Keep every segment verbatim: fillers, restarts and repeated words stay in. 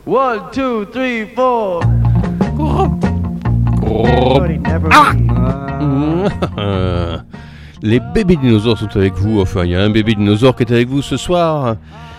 One, two, three, four. Ah. Les bébés dinosaures sont avec vous. Enfin, il y a un bébé dinosaure qui est avec vous ce soir.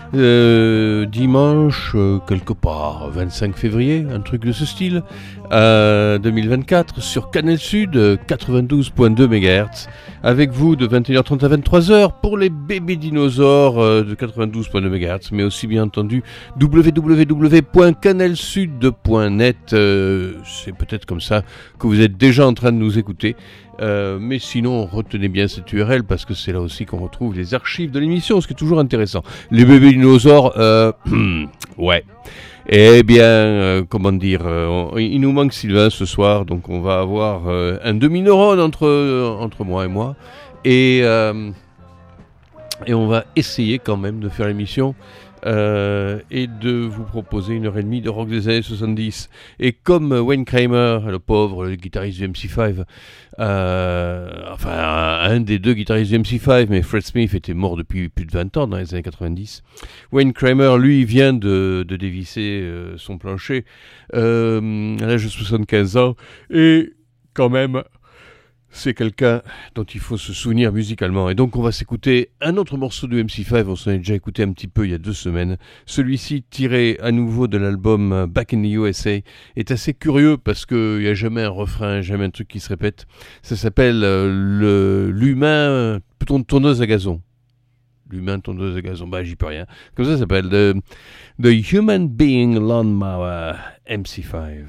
Euh, dimanche, euh, quelque part, vingt-cinq février, un truc de ce style, euh, deux mille vingt-quatre, sur Canal Sud, quatre-vingt-douze virgule deux mégahertz, avec vous de vingt et une heures trente à vingt-trois heures pour les bébés dinosaures euh, de quatre-vingt-douze virgule deux mégahertz, mais aussi bien entendu w w w point canal sud point net, euh, c'est peut-être comme ça que vous êtes déjà en train de nous écouter. Euh, mais sinon, retenez bien cette U R L parce que c'est là aussi qu'on retrouve les archives de l'émission, ce qui est toujours intéressant. Les bébés dinosaures, euh, ouais. Eh bien, euh, comment dire, euh, on, il nous manque Sylvain ce soir, donc on va avoir euh, un demi-neurone entre, euh, entre moi et moi. Et, euh, et on va essayer quand même de faire l'émission. Euh, et de vous proposer une heure et demie de rock des années soixante-dix. Et comme Wayne Kramer, le pauvre le guitariste du M C cinq, euh, enfin un, un des deux guitaristes du M C cinq, mais Fred Smith était mort depuis plus de vingt ans dans les années quatre-vingt-dix. Wayne Kramer, lui, vient de, de dévisser euh, son plancher euh, à l'âge de soixante-quinze ans, et quand même... c'est quelqu'un dont il faut se souvenir musicalement. Et donc on va s'écouter un autre morceau de M C cinq, on s'en est déjà écouté un petit peu il y a deux semaines. Celui-ci, tiré à nouveau de l'album Back in the U S A, est assez curieux parce qu'il n'y a jamais un refrain, jamais un truc qui se répète. Ça s'appelle euh, le, l'humain tondeuse à gazon. L'humain tondeuse à gazon, bah j'y peux rien. Comme ça, ça s'appelle The, the Human Being Lawnmower M C cinq.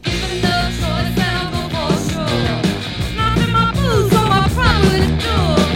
With a door.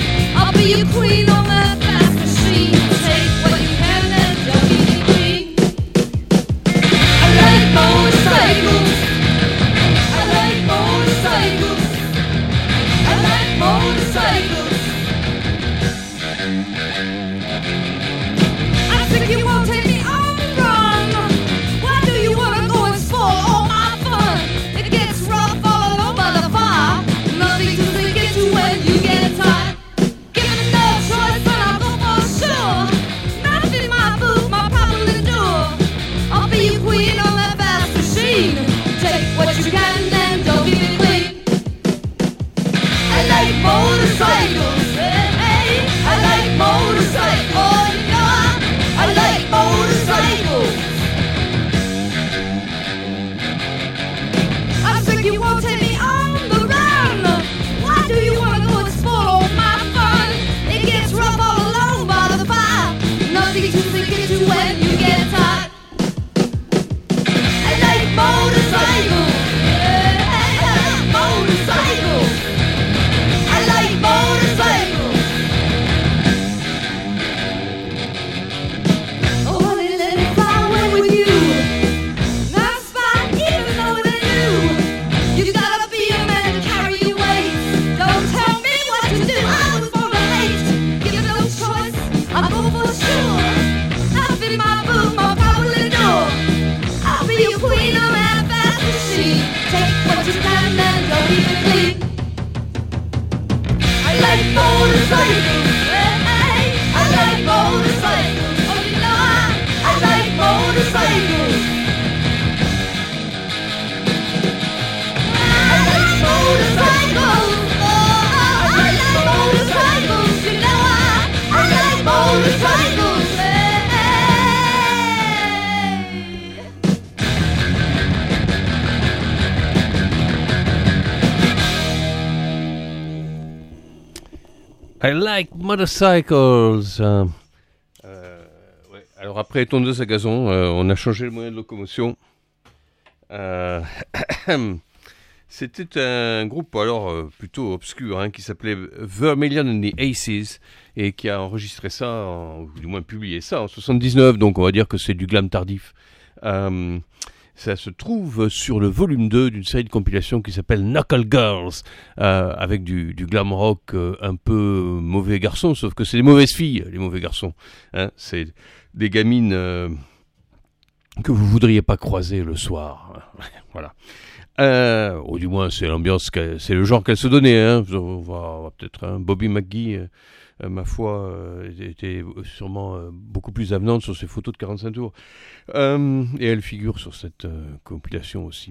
I like motorcycles. Euh, euh, ouais. Alors après tondeuse à gazon, euh, on a changé le moyen de locomotion. Euh, C'était un groupe alors euh, plutôt obscur hein, qui s'appelait Vermilion and the Aces et qui a enregistré ça, en, ou du moins publié ça en soixante-dix-neuf, donc on va dire que c'est du glam tardif. Euh, ça se trouve sur le volume deux d'une série de compilations qui s'appelle Knuckle Girls, euh, avec du, du glam rock euh, un peu mauvais garçon, sauf que c'est des mauvaises filles, les mauvais garçons. Hein, c'est des gamines euh, que vous voudriez pas croiser le soir. Voilà. Euh, ou du moins, c'est l'ambiance, c'est le genre qu'elle se donnait. Hein. On va, on va peut-être. Hein. Bobby McGee, euh, ma foi, euh, était sûrement euh, beaucoup plus avenante sur ses photos de quarante-cinq tours. Euh, et elle figure sur cette euh, compilation aussi.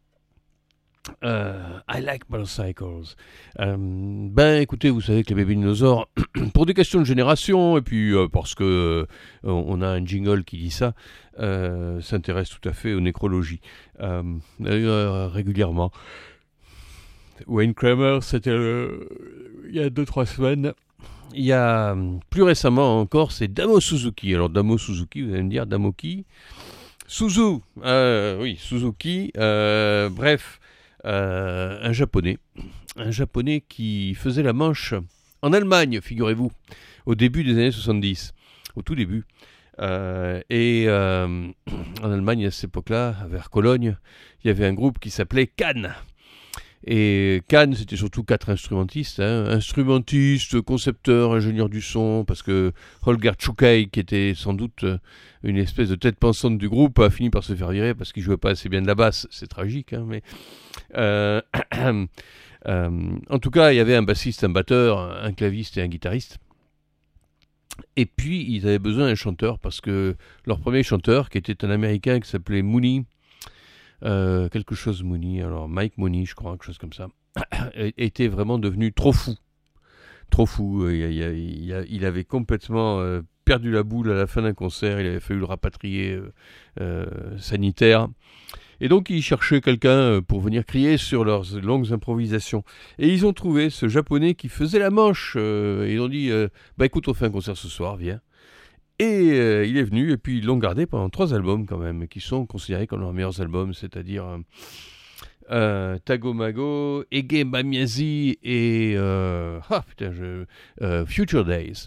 Euh, I like motorcycles. Euh, ben, écoutez, vous savez que les bébés dinosaures, pour des questions de génération, et puis euh, parce que euh, on a un jingle qui dit ça, euh, s'intéresse tout à fait aux nécrologies euh, euh, régulièrement. Wayne Kramer, c'était euh, il y a deux trois semaines. Il y a plus récemment encore, c'est Damo Suzuki. Alors Damo Suzuki, vous allez me dire, Damo qui Suzu, euh, oui, Suzuki. Euh, bref. Euh, un japonais, un japonais qui faisait la manche en Allemagne, figurez-vous, au début des années soixante-dix, au tout début. Euh, et euh, en Allemagne, à cette époque-là, vers Cologne, il y avait un groupe qui s'appelait Cannes. Et Cannes, c'était surtout quatre instrumentistes, hein, instrumentistes, concepteurs, ingénieurs du son, parce que Holger Czukay, qui était sans doute une espèce de tête pensante du groupe, a fini par se faire virer parce qu'il jouait pas assez bien de la basse. C'est tragique, hein, mais euh, euh, en tout cas, il y avait un bassiste, un batteur, un claviste et un guitariste. Et puis, ils avaient besoin d'un chanteur parce que leur premier chanteur, qui était un Américain qui s'appelait Mooney, Euh, quelque chose Mooney, alors Mike Mooney, je crois, quelque chose comme ça, était vraiment devenu trop fou. Trop fou. Il, il, il, il avait complètement euh, perdu la boule à la fin d'un concert. Il avait fallu le rapatrier euh, euh, sanitaire. Et donc, ils cherchaient quelqu'un pour venir crier sur leurs longues improvisations. Et ils ont trouvé ce japonais qui faisait la manche. Euh, et ils ont dit euh, bah écoute, on fait un concert ce soir, viens. Et euh, il est venu, et puis ils l'ont gardé pendant trois albums quand même, qui sont considérés comme leurs meilleurs albums, c'est-à-dire euh, euh, Tagomago, Ege Bamiyazi et euh, ah, putain, je, euh, Future Days.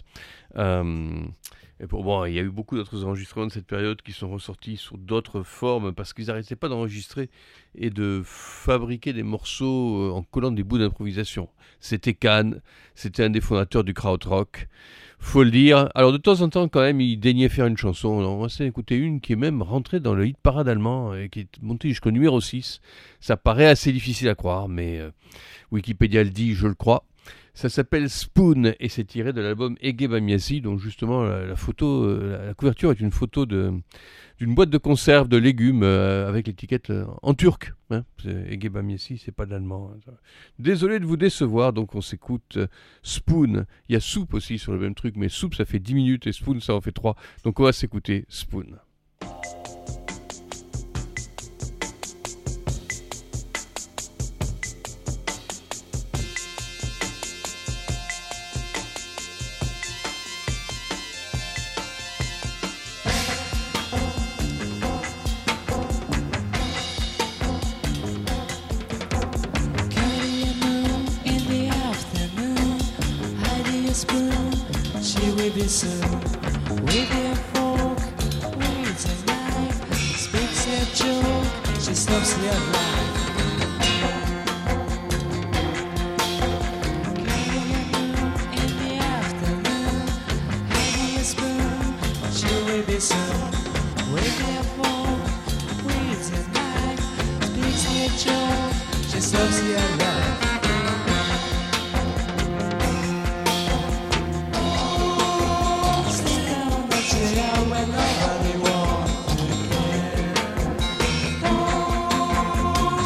Euh, et pour, bon, il y a eu beaucoup d'autres enregistrements de cette période qui sont ressortis sous d'autres formes, parce qu'ils n'arrêtaient pas d'enregistrer et de fabriquer des morceaux en collant des bouts d'improvisation. C'était Cannes, c'était un des fondateurs du krautrock. Faut le dire. Alors de temps en temps, quand même, il daignait faire une chanson. On va écouter une qui est même rentrée dans le hit parade allemand et qui est montée jusqu'au numéro six. Ça paraît assez difficile à croire, mais euh, Wikipédia le dit, je le crois. Ça s'appelle Spoon et c'est tiré de l'album Ege Bamiyazi, dont justement la, la photo, euh, la, la couverture est une photo de, d'une boîte de conserve de légumes euh, avec l'étiquette euh, en turc. Hein. Ege Bamiyazi, c'est pas de l'allemand. Hein. Désolé de vous décevoir, donc on s'écoute euh, Spoon. Il y a soupe aussi sur le même truc, mais soupe ça fait dix minutes et Spoon ça en fait trois. Donc on va s'écouter Spoon. When nobody wants to care.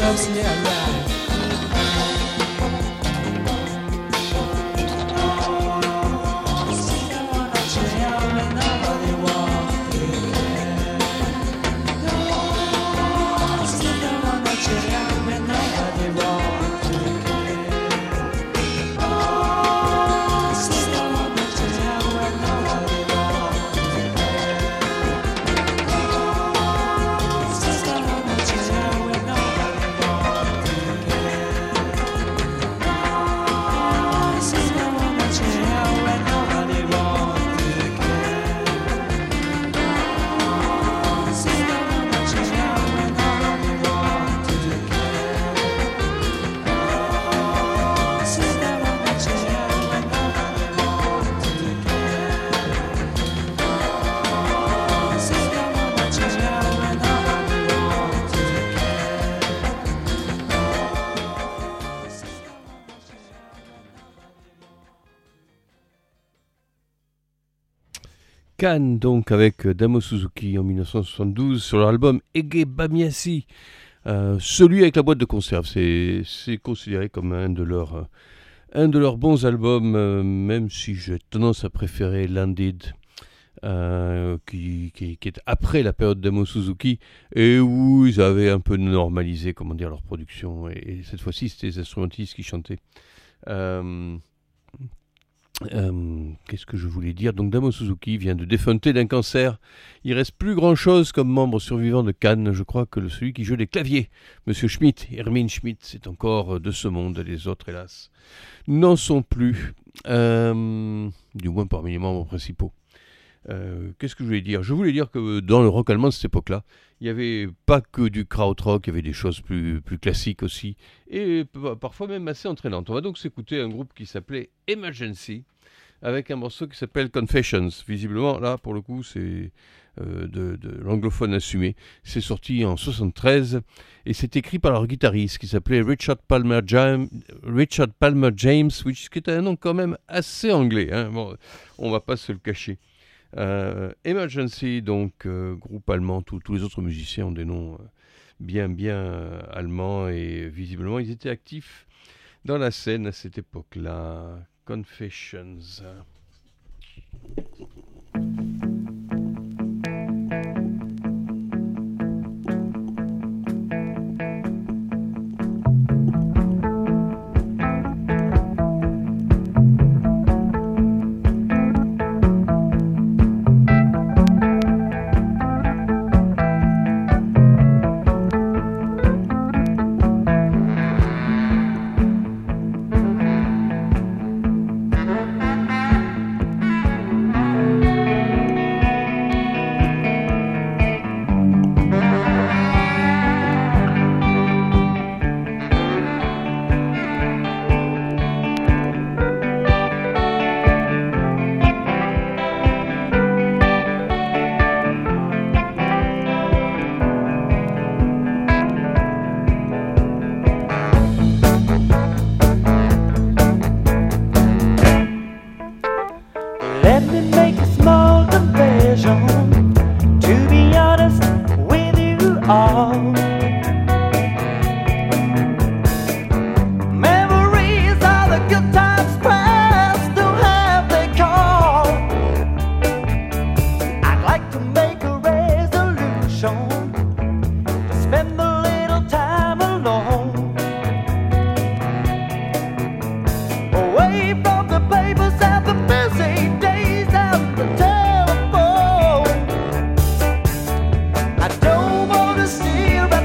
loves their life. Can, donc, avec Damo Suzuki en dix-neuf cent soixante-douze sur leur album Ege Bamiasi. Euh, celui avec la boîte de conserve, c'est, c'est considéré comme un de leurs, euh, un de leurs bons albums, euh, même si j'ai tendance à préférer Landed, euh, qui, qui, qui est après la période Damo Suzuki, et où ils avaient un peu normalisé, comment dire, leur production, et, et cette fois-ci c'était les instrumentistes qui chantaient. Euh, Euh, qu'est-ce que je voulais dire? Donc Damo Suzuki vient de défunter d'un cancer. Il reste plus grand-chose comme membre survivant de Can. Je crois que le, celui qui joue des claviers, Monsieur Schmidt, Hermine Schmidt, c'est encore de ce monde. Les autres, hélas, n'en sont plus. Euh, du moins parmi les membres principaux. Euh, qu'est-ce que je voulais dire? Je voulais dire que dans le rock allemand de cette époque-là, il n'y avait pas que du krautrock, il y avait des choses plus, plus classiques aussi, et p- parfois même assez entraînantes. On va donc s'écouter un groupe qui s'appelait Emergency, avec un morceau qui s'appelle Confessions. Visiblement, là, pour le coup, c'est euh, de, de l'anglophone assumé. C'est sorti en soixante-treize, et c'est écrit par leur guitariste, qui s'appelait Richard Palmer James, Richard Palmer James, which, qui est un nom quand même assez anglais, hein. Bon, on va pas se le cacher. Euh, Emergency, donc euh, groupe allemand, tous les autres musiciens ont des noms euh, bien bien euh, allemands, et visiblement ils étaient actifs dans la scène à cette époque-là. Confessions. I don't wanna steal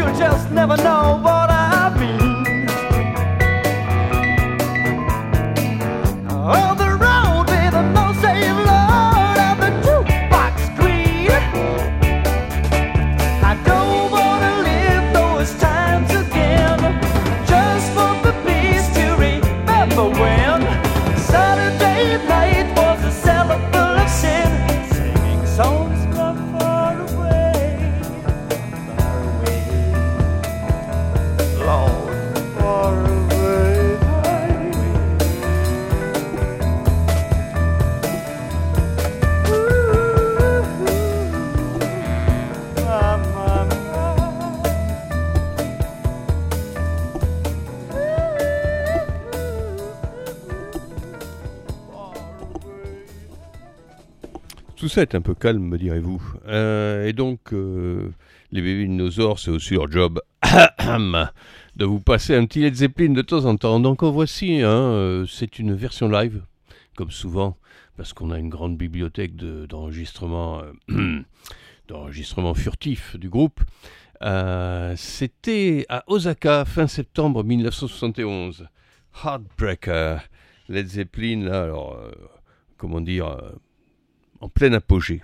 just never know what I mean. On the road with a no save Lord and the jukebox screen. I don't wanna live those times again. Just want the peace to remember when Saturday night was a cellar full of sin, singing songs from far away, far away, Lord, far away, far away. Ooh, my, my, my. Tout ça est un peu calme, me direz-vous. Euh, et donc, euh, les bébés dinosaures, c'est aussi leur job de vous passer un petit Led Zeppelin de temps en temps. Donc en voici, hein, euh, c'est une version live, comme souvent, parce qu'on a une grande bibliothèque de, d'enregistrements, euh, d'enregistrements furtifs du groupe. Euh, c'était à Osaka, fin septembre mille neuf cent soixante et onze. Heartbreaker, Led Zeppelin, là, alors, euh, comment dire... Euh, en plein apogée.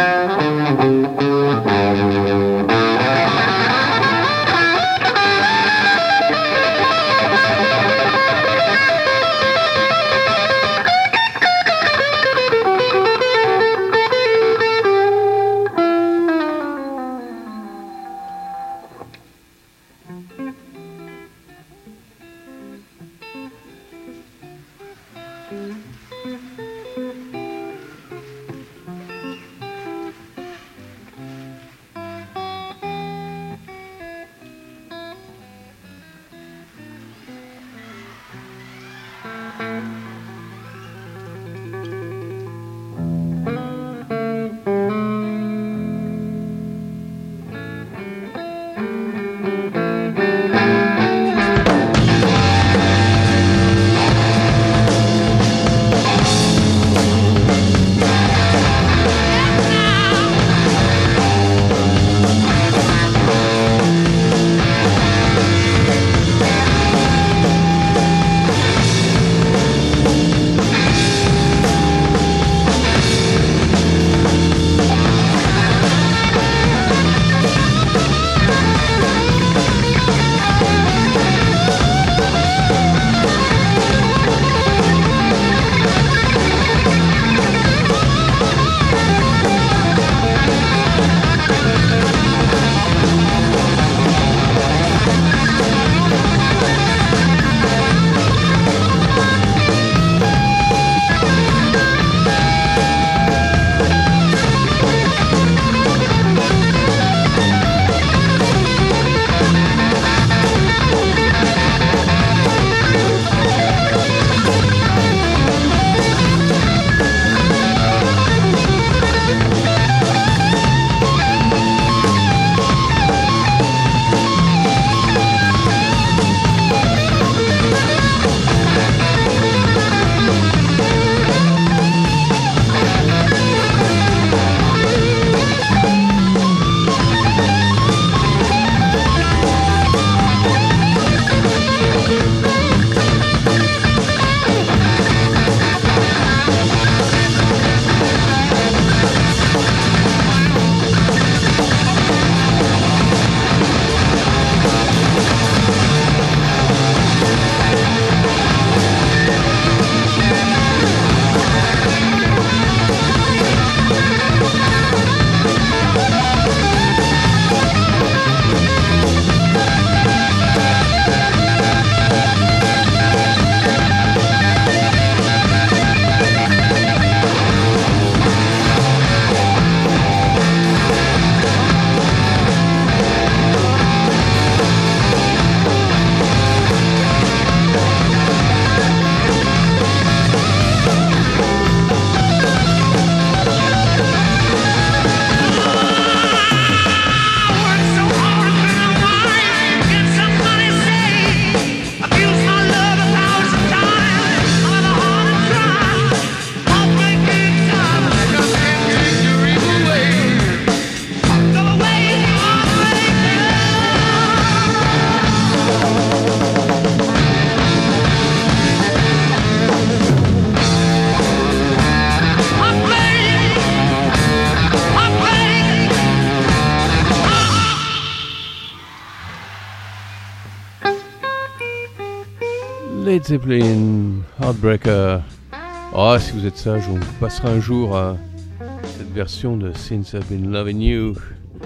Led Zeppelin, Heartbreaker. Ah, oh, si vous êtes sage, on passera un jour à cette version de Since I've Been Loving You.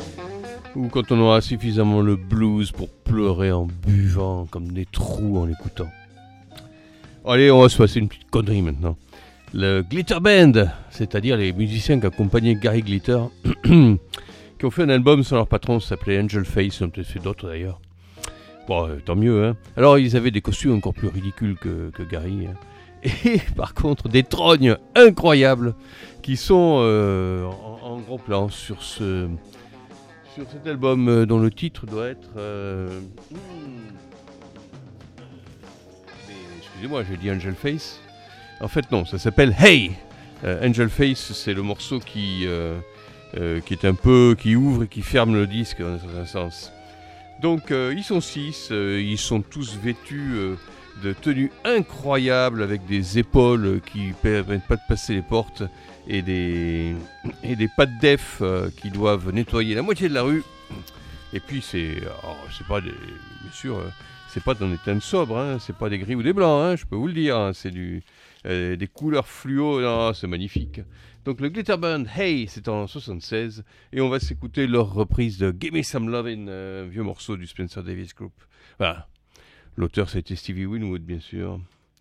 Ou quand on aura suffisamment le blues pour pleurer en buvant comme des trous en l'écoutant. Allez, on va se passer une petite connerie maintenant. Le Glitter Band, c'est-à-dire les musiciens qui accompagnaient Gary Glitter, qui ont fait un album sans leur patron, ça s'appelait Angel Face, ils ont peut-être fait d'autres d'ailleurs. Bon, euh, tant mieux, hein. Alors, ils avaient des costumes encore plus ridicules que, que Gary. Hein. Et par contre, des trognes incroyables qui sont euh, en, en gros plan sur, ce, sur cet album euh, dont le titre doit être... Euh, hmm, mais, excusez-moi, j'ai dit Angel Face. En fait, non, ça s'appelle Hey. euh, Angel Face, c'est le morceau qui, euh, euh, qui est un peu... qui ouvre et qui ferme le disque, dans un certain sens. Donc, euh, ils sont six, euh, ils sont tous vêtus... Euh, de tenues incroyables avec des épaules qui permettent pas de passer les portes et des, et des pattes def qui doivent nettoyer la moitié de la rue. Et puis c'est, alors, c'est pas des, bien sûr, c'est pas dans des teintes sobres, hein, c'est pas des gris ou des blancs, hein, je peux vous le dire, hein, c'est du, euh, des couleurs fluo, non, c'est magnifique. Donc le Glitter Band, Hey, c'est en soixante-seize, et on va s'écouter leur reprise de Give Me Some Lovin', un vieux morceau du Spencer Davis Group. Voilà. L'auteur, c'était Stevie Winwood, bien sûr.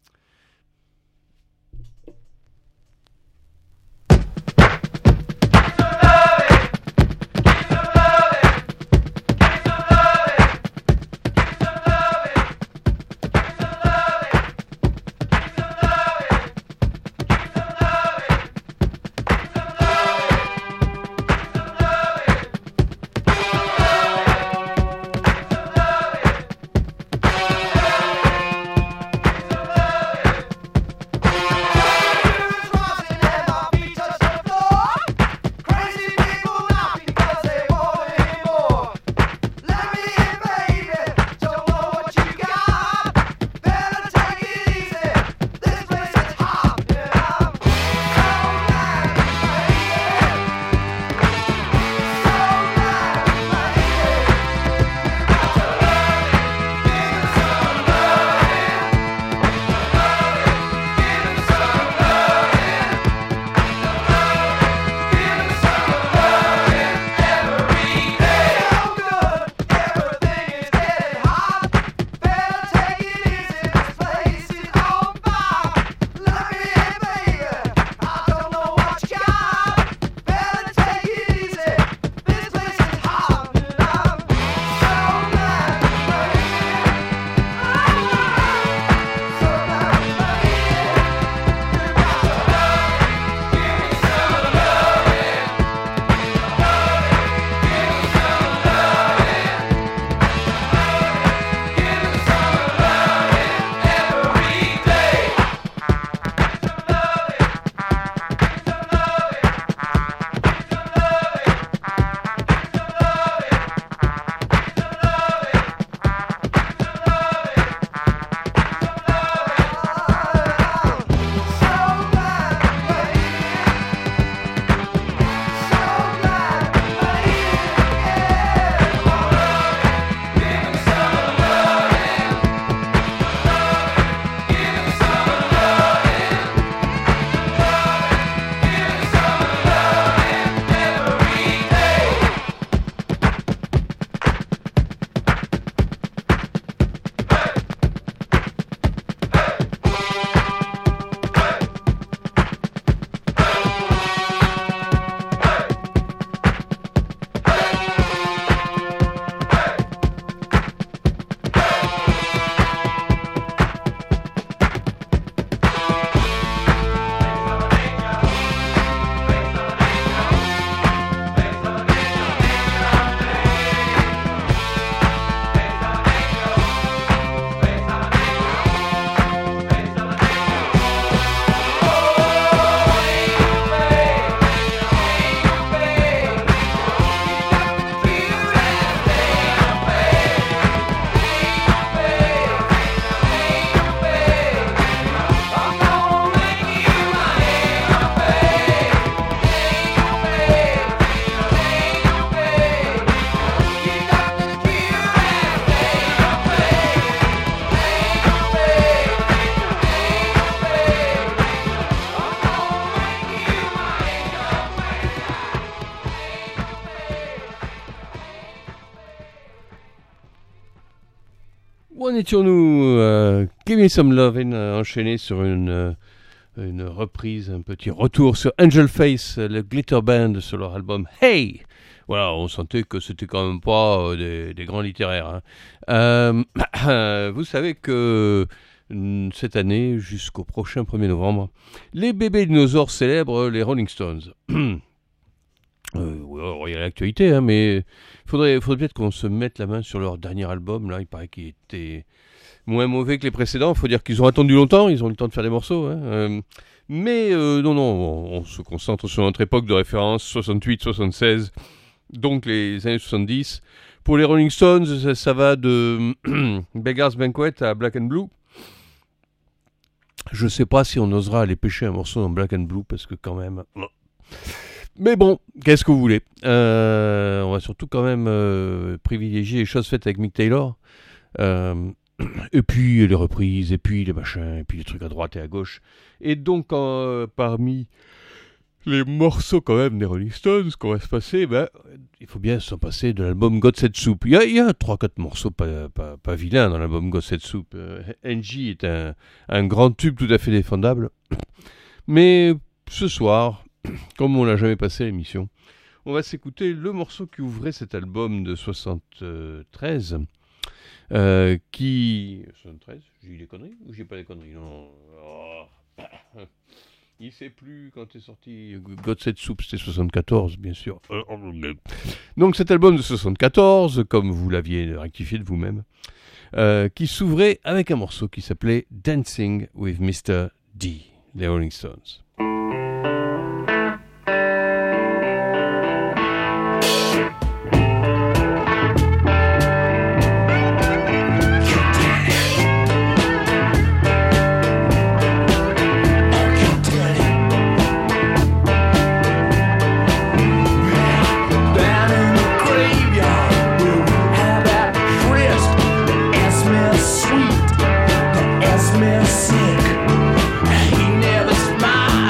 Où en étions-nous euh, Give Me Some Lovin' a enchaîné sur une, euh, une reprise, un petit retour sur Angel Face, le Glitter Band sur leur album Hey. Voilà, on sentait que c'était quand même pas euh, des, des grands littéraires. Hein. Euh, vous savez que cette année, jusqu'au prochain premier novembre, les bébés dinosaures célèbrent les Rolling Stones. Euh, il y a l'actualité, hein, mais il faudrait, faudrait peut-être qu'on se mette la main sur leur dernier album. Là, il paraît qu'il était moins mauvais que les précédents. Il faut dire qu'ils ont attendu longtemps, ils ont eu le temps de faire des morceaux. Hein. Euh, mais euh, non, non, on, on se concentre sur notre époque de référence, soixante-huit soixante-seize, donc les années soixante-dix. Pour les Rolling Stones, ça, ça va de Beggar's Banquet à Black and Blue. Je sais pas si on osera aller pêcher un morceau en Black and Blue, parce que quand même... Mais bon, qu'est-ce que vous voulez, euh, on va surtout quand même euh, privilégier les choses faites avec Mick Taylor. Euh, et puis les reprises, et puis les machins, et puis les trucs à droite et à gauche. Et donc, euh, parmi les morceaux quand même des Rolling Stones, qu'on va se passer, ben, il faut bien s'en passer de l'album God Set Soup. Il y a, il y a trois quatre morceaux pas, pas, pas vilains dans l'album God Set Soup. Euh, Angie est un, un grand tube tout à fait défendable. Mais ce soir, comme on l'a jamais passé à l'émission, on va s'écouter le morceau qui ouvrait cet album de soixante-treize. Euh, qui... soixante-treize, j'ai eu des conneries ou j'ai pas des conneries? Non. Oh. Il sait plus quand est sorti God Set Soup, c'était soixante-quatorze, bien sûr. Donc cet album de soixante-quatorze, comme vous l'aviez rectifié de vous-même, euh, qui s'ouvrait avec un morceau qui s'appelait Dancing with mister D, les Rolling Stones. Sweet, that ass man sick. He never smiled.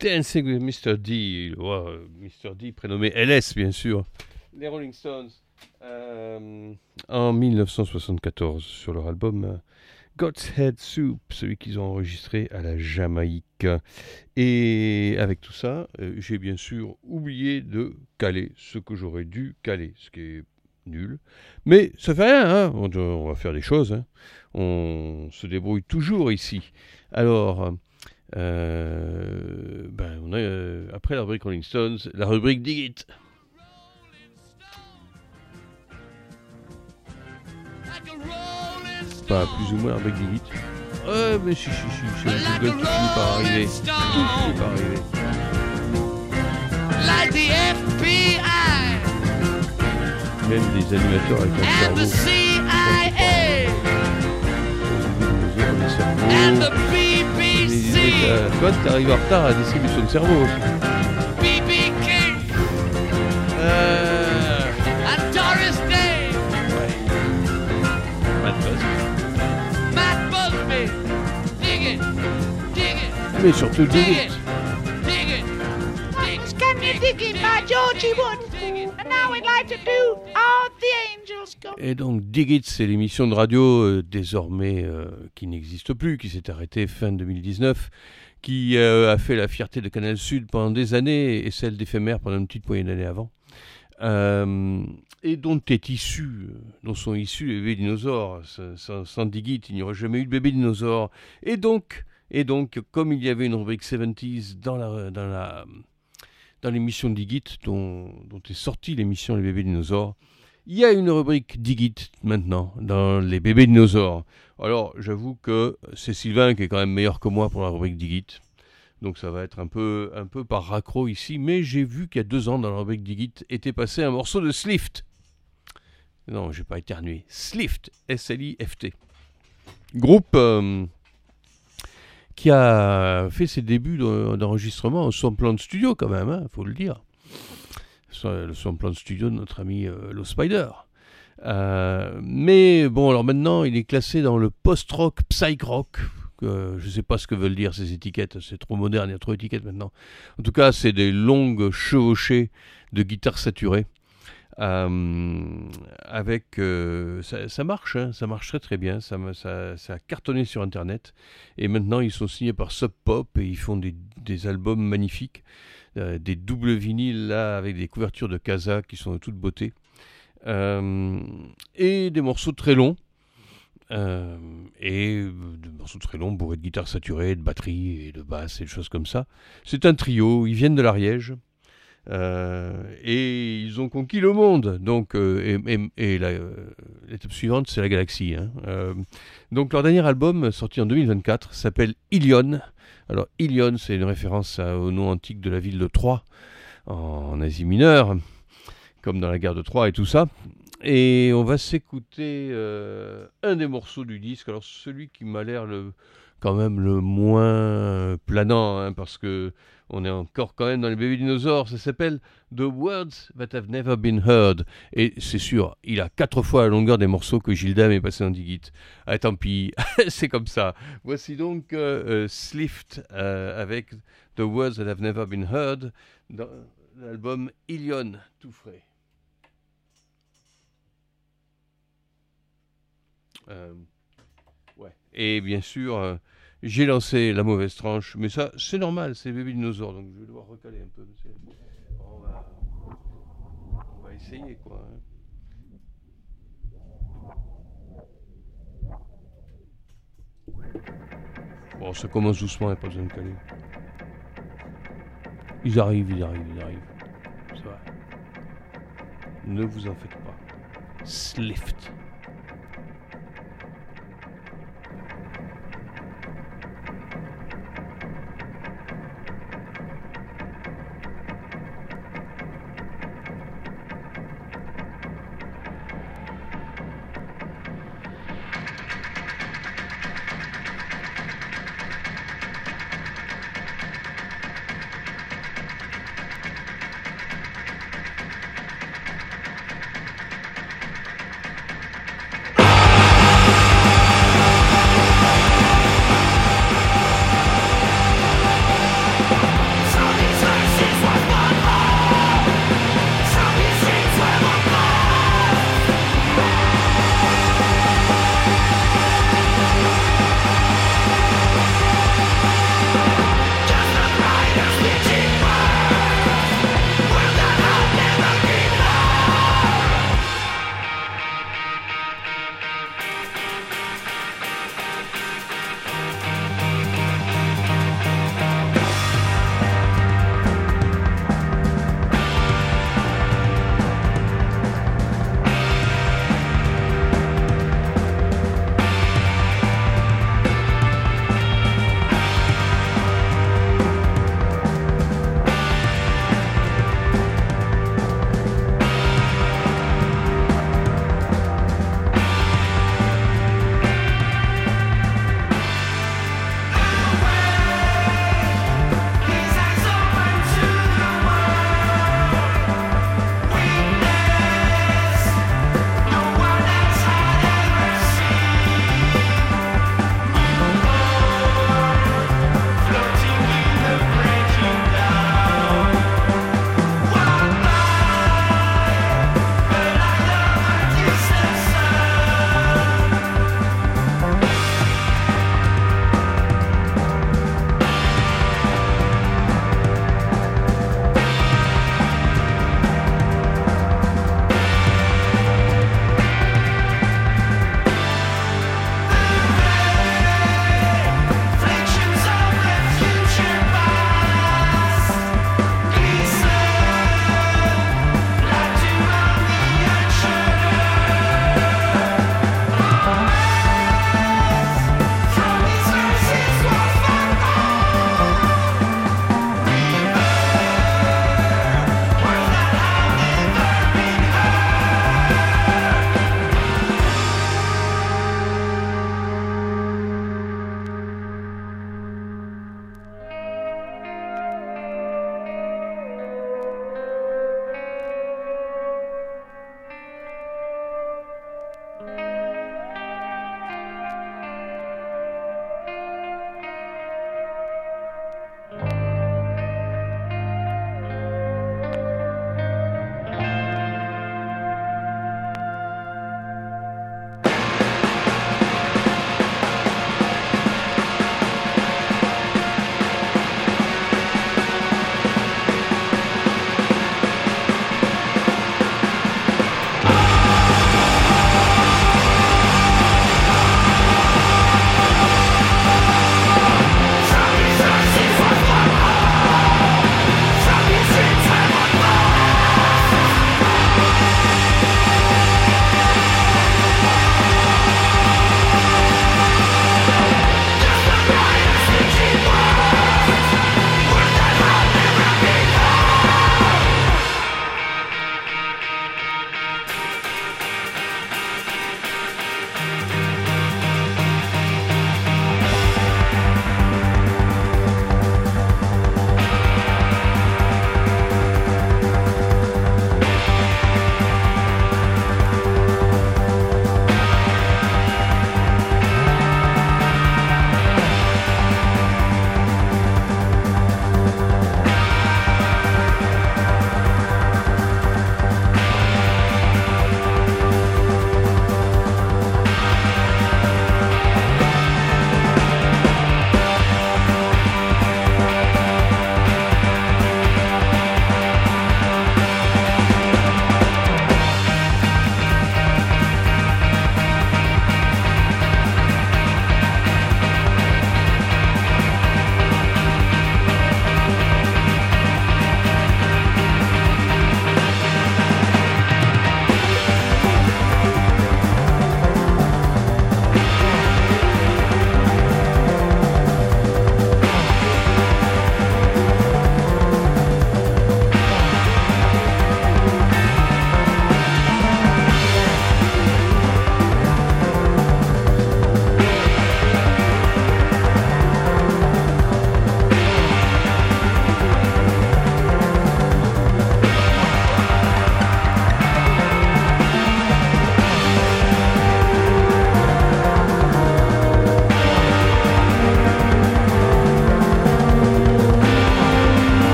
Dancing with mister D, oh, mister D prénommé L S bien sûr, les Rolling Stones, euh, en dix-neuf cent soixante-quatorze sur leur album euh, God's Head Soup, celui qu'ils ont enregistré à la Jamaïque. Et avec tout ça, euh, j'ai bien sûr oublié de caler ce que j'aurais dû caler, ce qui est nul. Mais ça fait rien, hein, on, on va faire des choses, hein. On se débrouille toujours ici. Alors... Euh, ben on a euh, après la rubrique Rolling Stones, la rubrique Dig It. Pas plus ou moins la rubrique Dig It. Ouais, mais si, si, si, c'est le jingle qui finit par arriver. Tout finit par arriver. Like the F B I. Même des animateurs avec un cerveau. And the B B C. Toi, t'arrives en retard à la distribution de cerveau. B B King. Euh... And Doris Day. Ouais. Matt Busby. Matt Busby. Dig it. Dig it. Mais surtout dig, dig it. it. Dig it. Dig it. Can you dig it by Georgie Wood? And now we'd like to do All the Angels Go. Et donc Dig It, c'est l'émission de radio euh, désormais euh, qui n'existe plus, qui s'est arrêtée fin deux mille dix-neuf, qui euh, a fait la fierté de Canal Sud pendant des années et celle d'Éphémère pendant une petite poignée d'années avant, euh, et dont est issu, dont sont issus les bébés dinosaures. Sans, sans Dig It, il n'y aurait jamais eu de bébé dinosaure. Et donc, et donc, comme il y avait une rubrique soixante-dix dans la dans la dans l'émission Dig It, dont, dont est sortie l'émission Les Bébés Dinosaures, il y a une rubrique Dig It maintenant dans Les Bébés Dinosaures. Alors, j'avoue que c'est Sylvain qui est quand même meilleur que moi pour la rubrique Dig It. Donc ça va être un peu, un peu par raccro ici, mais j'ai vu qu'il y a deux ans dans la rubrique Dig It était passé un morceau de Slift. Non, j'ai pas éternué. Slift, S L I F T. Groupe... Euh, qui a fait ses débuts d'enregistrement au Swampland Studio quand même, il hein, faut le dire. Le Swampland Studio de notre ami euh, Lo Spider. Euh, mais bon, alors maintenant, il est classé dans le post-rock, psych-rock. Euh, je ne sais pas ce que veulent dire ces étiquettes, c'est trop moderne, il y a trop d'étiquettes maintenant. En tout cas, c'est des longues chevauchées de guitare saturée. Euh, avec euh, ça, ça marche, hein, ça marche très très bien, ça, ça, ça a cartonné sur internet et maintenant ils sont signés par Sub Pop et ils font des, des albums magnifiques, euh, des doubles vinyles là avec des couvertures de Casa qui sont de toute beauté, euh, et des morceaux très longs, euh, et des morceaux très longs bourrés de guitare saturée, de batterie et de basse et de choses comme ça. C'est un trio, ils viennent de l'Ariège. Euh, et ils ont conquis le monde. Donc, euh, et, et, et la, euh, l'étape suivante, c'est la galaxie. Hein. Euh, donc, leur dernier album, sorti en deux mille vingt-quatre, s'appelle Ilion. Alors, Ilion, c'est une référence à, au nom antique de la ville de Troie, en, en Asie mineure, comme dans la guerre de Troie et tout ça. Et on va s'écouter euh, un des morceaux du disque. Alors, celui qui m'a l'air le, quand même le moins planant, hein, parce que on est encore quand même dans les bébés dinosaures. Ça s'appelle The Words That Have Never Been Heard. Et c'est sûr, il a quatre fois la longueur des morceaux que Gilda m'est passé en Dig It. Ah, tant pis, c'est comme ça. Voici donc euh, euh, Slift euh, avec The Words That Have Never Been Heard dans l'album Ilion, tout frais. Euh, ouais. Et bien sûr... Euh, j'ai lancé la mauvaise tranche, mais ça, c'est normal, c'est bébé dinosaure, donc je vais devoir recaler un peu. On va, on va essayer, quoi. Bon, ça commence doucement, il n'y a pas besoin de caler. Ils arrivent, ils arrivent, ils arrivent. Ça va. Ne vous en faites pas. Slift.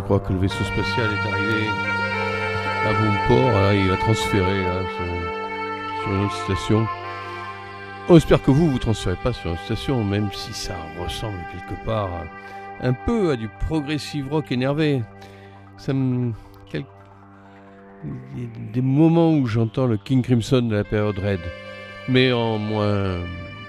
crois que le vaisseau spatial est arrivé à bon port. Là, il va transférer là, sur, sur une autre station. On espère que vous, vous transférez pas sur une station, même si ça ressemble quelque part un peu à du progressive rock énervé. Ça me... Quel... Il y a des moments où j'entends le King Crimson de la période Red, mais en moins...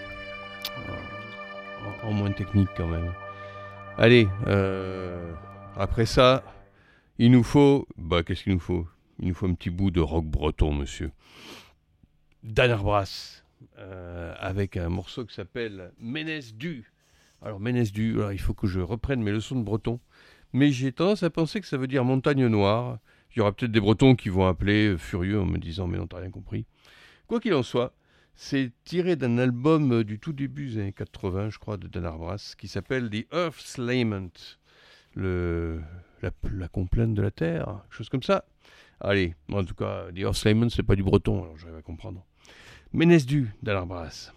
en moins technique quand même. Allez, euh... après ça, il nous faut... Bah, qu'est-ce qu'il nous faut ? Il nous faut un petit bout de rock breton, monsieur. Dan Arbras. Euh, avec un morceau qui s'appelle Ménès du. Alors Ménès du, alors, il faut que je reprenne mes leçons de breton, mais j'ai tendance à penser que ça veut dire montagne noire. Il y aura peut-être des bretons qui vont appeler euh, furieux en me disant mais non, t'as rien compris. Quoi qu'il en soit, c'est tiré d'un album du tout début des années quatre-vingts, je crois, de Dan Arbras, qui s'appelle The Earth's Lament, le, la, la complainte de la terre, chose comme ça. Allez, en tout cas, The Earth's Lament, c'est pas du breton, alors j'arrive à comprendre. Ménès du, Dan Arbras.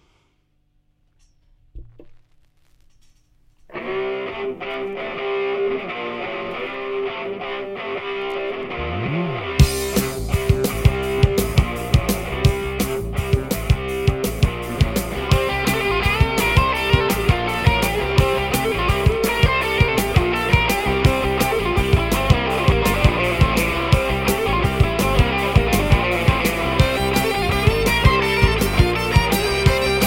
Thank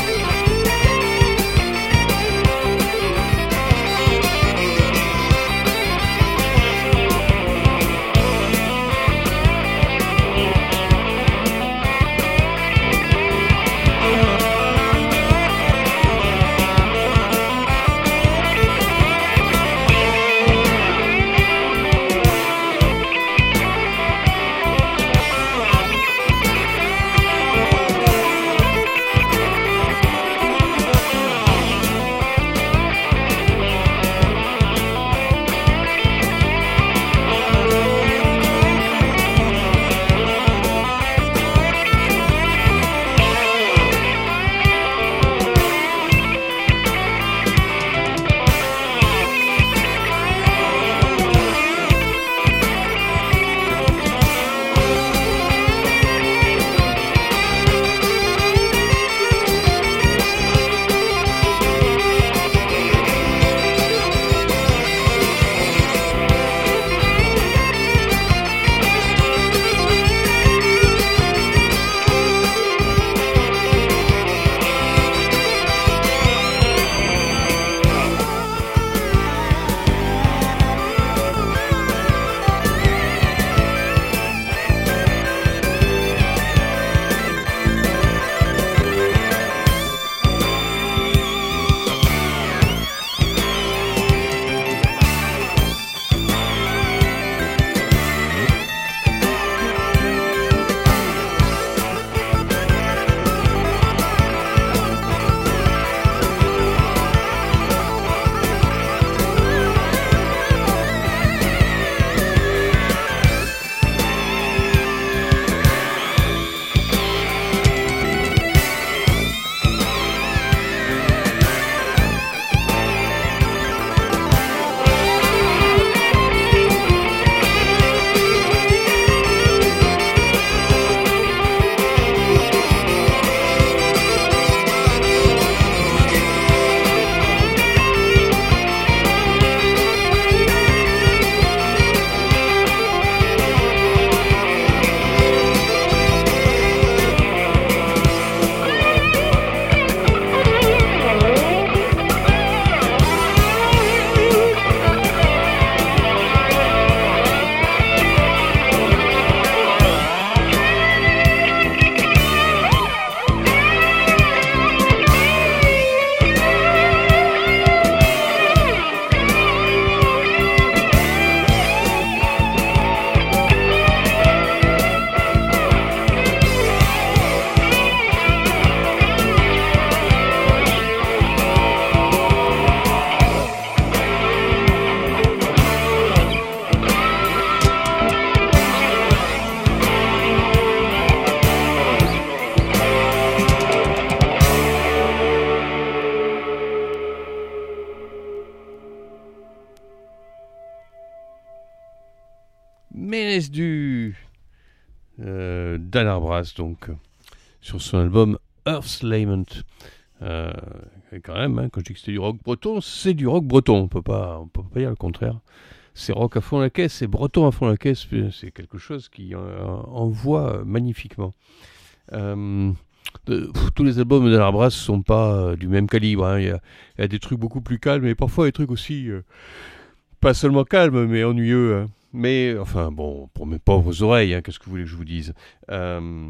Nice du euh, Dan Arbras, donc sur son album Earth's Lament. Euh, et quand même, hein, quand je dis que c'était du rock breton, c'est du rock breton. On peut pas, on peut pas dire le contraire. C'est rock à fond la caisse, c'est breton à fond la caisse. C'est quelque chose qui euh, envoie magnifiquement. Euh, de, pff, tous les albums de l'Arbras ne sont pas euh, du même calibre. Hein. Il y a, il y a des trucs beaucoup plus calmes, et parfois des trucs aussi euh, pas seulement calmes, mais ennuyeux. Hein. Mais enfin bon, pour mes pauvres oreilles, hein, qu'est-ce que vous voulez que je vous dise. euh,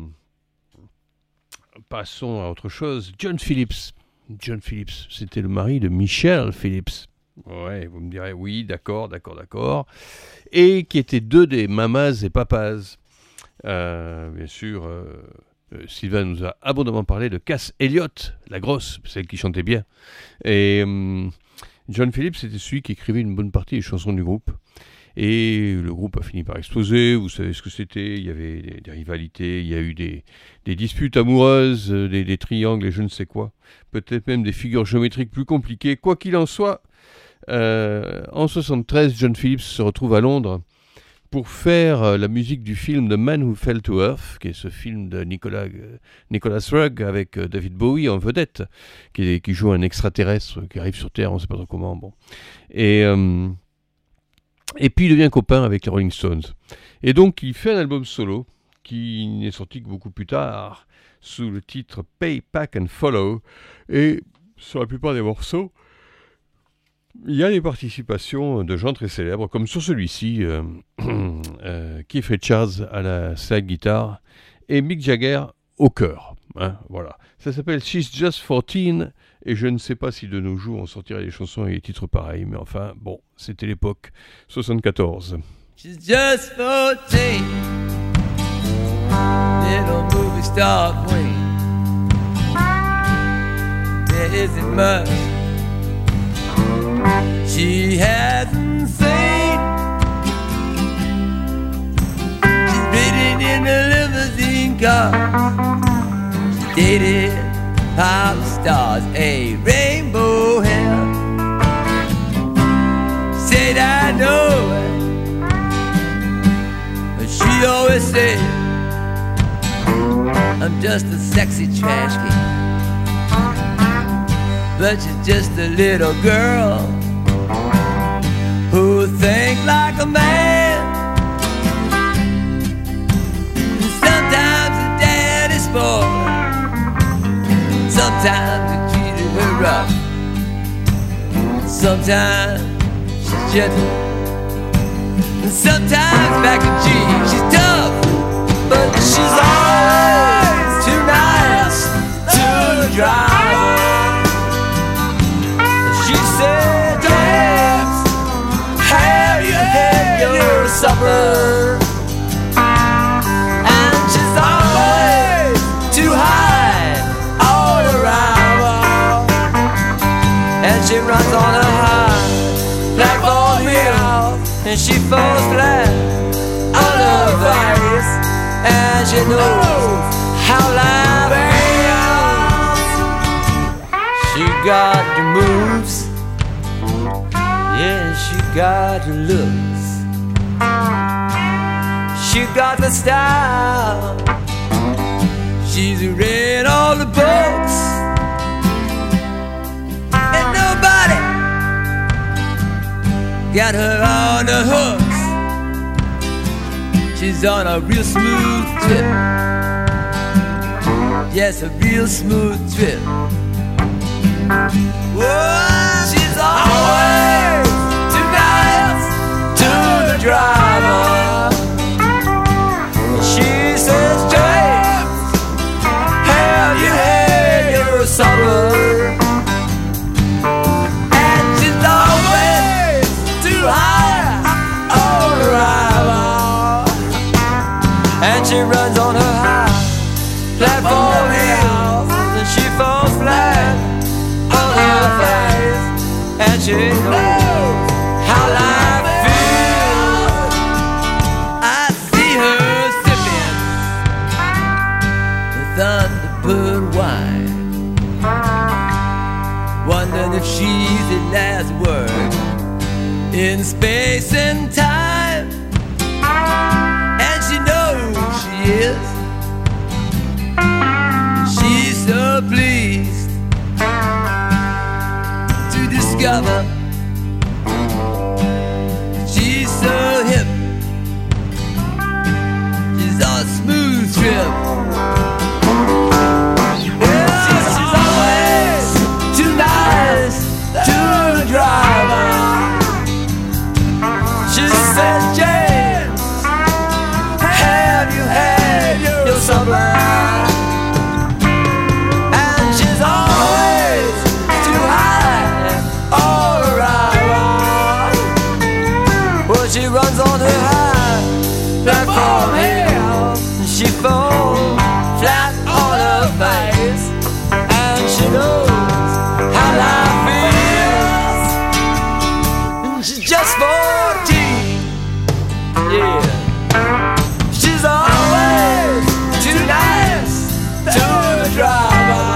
Passons à autre chose. John Phillips. John Phillips, c'était le mari de Michelle Phillips. Ouais, vous me direz, oui, d'accord, d'accord, d'accord. Et qui étaient deux des mamas et papas. Euh, bien sûr, euh, euh, Sylvain nous a abondamment parlé de Cass Elliot, la grosse, celle qui chantait bien. Et euh, John Phillips, c'était celui qui écrivait une bonne partie des chansons du groupe. Et le groupe a fini par exploser, vous savez ce que c'était, il y avait des, des rivalités, il y a eu des, des disputes amoureuses, des, des triangles et je ne sais quoi, peut-être même des figures géométriques plus compliquées. Quoi qu'il en soit, euh, en soixante-treize, John Phillips se retrouve à Londres pour faire la musique du film The Man Who Fell to Earth, qui est ce film de Nicolas, Nicholas Rugg avec David Bowie en vedette, qui, est, qui joue un extraterrestre qui arrive sur Terre, on ne sait pas trop comment. Bon. Et... Euh, Et puis il devient copain avec les Rolling Stones. Et donc il fait un album solo qui n'est sorti que beaucoup plus tard sous le titre Pay, Pack and Follow. Et sur la plupart des morceaux, il y a des participations de gens très célèbres, comme sur celui-ci, euh, euh, Keith Richards à la slide guitare et Mick Jagger au chœur. Hein, voilà. Ça s'appelle She's Just fourteen. Et je ne sais pas si de nos jours on sortirait des chansons avec des titres pareils, mais enfin, bon, c'était l'époque, soixante-quatorze. She's just fourteen, little movie star queen. There isn't much she hasn't seen. She's ridden in a limousine car. She dated pop stars, a rainbow hair. Said I know it, but she always said I'm just a sexy trash can. But she's just a little girl who thinks like a man. And sometimes her dad is spoiled. Sometimes he treated her rough. Sometimes she's gentle. And sometimes back in cheese she's tough. But she's always too nice to drive. She said, James, have you had your supper? And she's always too high. And she runs on a high blackboard wheel, and she falls flat on her face, and she knows how life feels. She got the moves, yeah, she got the looks, she got the style. She's read all the books, and nobody got her on the hooks. She's on a real smooth trip, yes, a real smooth trip. Whoa, she's always too nice to the driver. She says, James, have you had your supper? And she's always too high on the rival, and she runs on her high platform heels, and she falls flat on her face, and she knows how life feels. I see her sipping the Thunderbird wine, wondering if she's the last word in space and time. together. She's so hip, she's a smooth trip. Yeah, she's always too nice to the driver. She says, James, have you had your supper? And she's always too high all around. Well, she runs on her high platform hill, and she falls flat on her face, and she knows how life feels. And she's just fourteen, yeah. She's always too nice to the driver.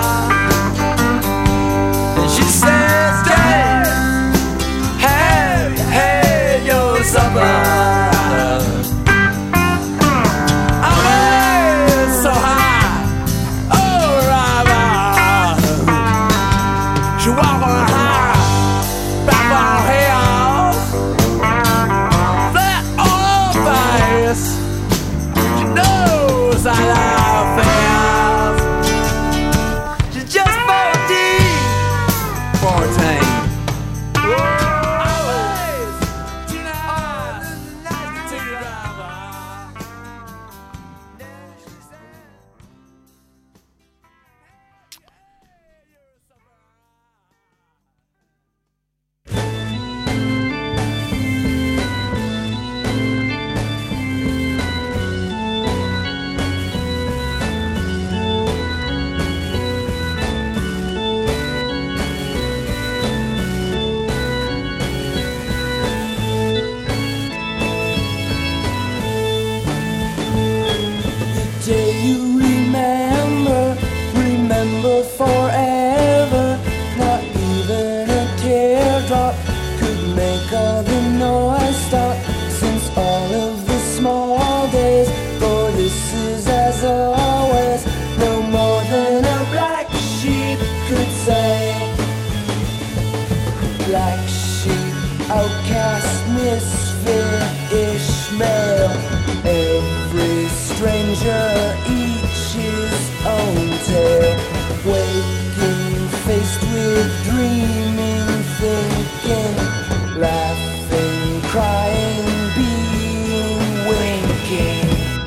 And she says, Dad, have you had your supper? I'm always so high, oh, driver. She walk on high, back on hills, flat on her face. She knows how life feels. She's just fourteen, fourteen. Always too nice to the driver. Day you remember, remember forever. Not even a teardrop could make all the noise stop. Since all of the small days, for this is as always, no more than a black sheep could say. Black sheep, outcast, misfit, Ishmael. Every stranger each his own tale. Waking, faced with dreaming, thinking, laughing, crying, being, winking.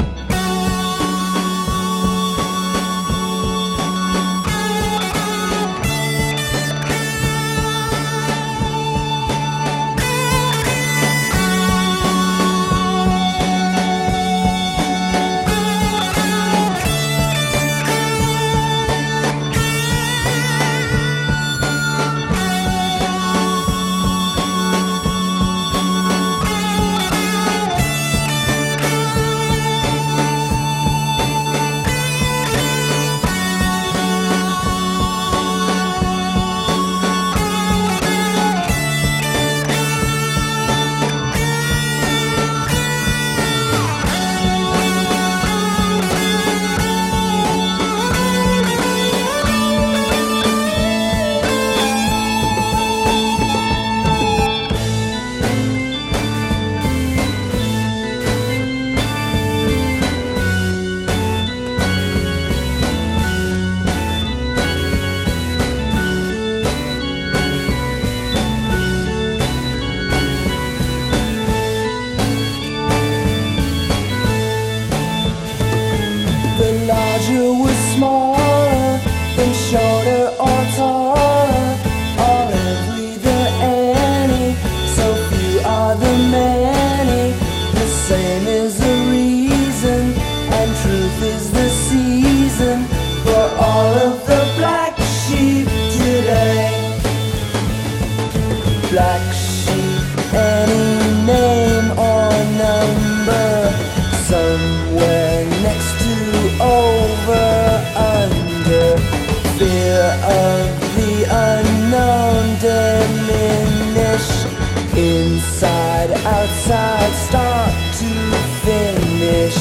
Inside, outside, start to finish.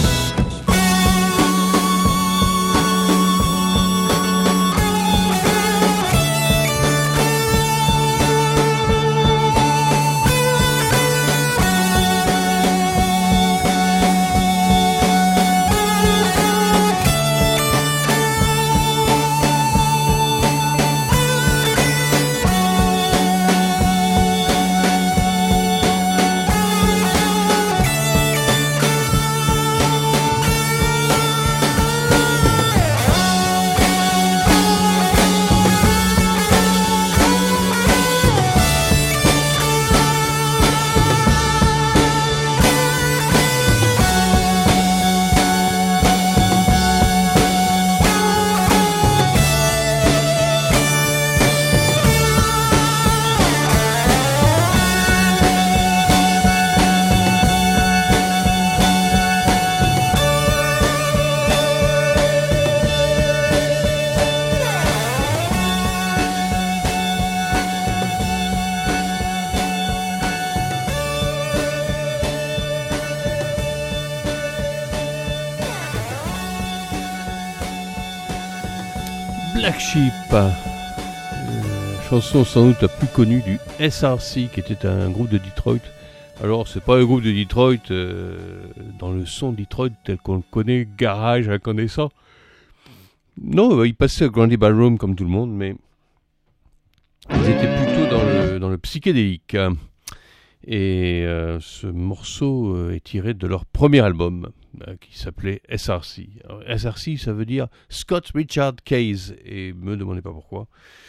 Black Sheep, euh, chanson sans doute la plus connue du S R C, qui était un groupe de Detroit. Alors, c'est pas un groupe de Detroit euh, dans le son Detroit tel qu'on le connaît, garage inconnaissant. Non, ils passaient au Grundy Ballroom comme tout le monde, mais ils étaient plutôt dans le, dans le psychédélique. Et euh, ce morceau euh, est tiré de leur premier album euh, qui s'appelait S R C. Alors, S R C, ça veut dire Scott Richard Case, et me demandez pas pourquoi.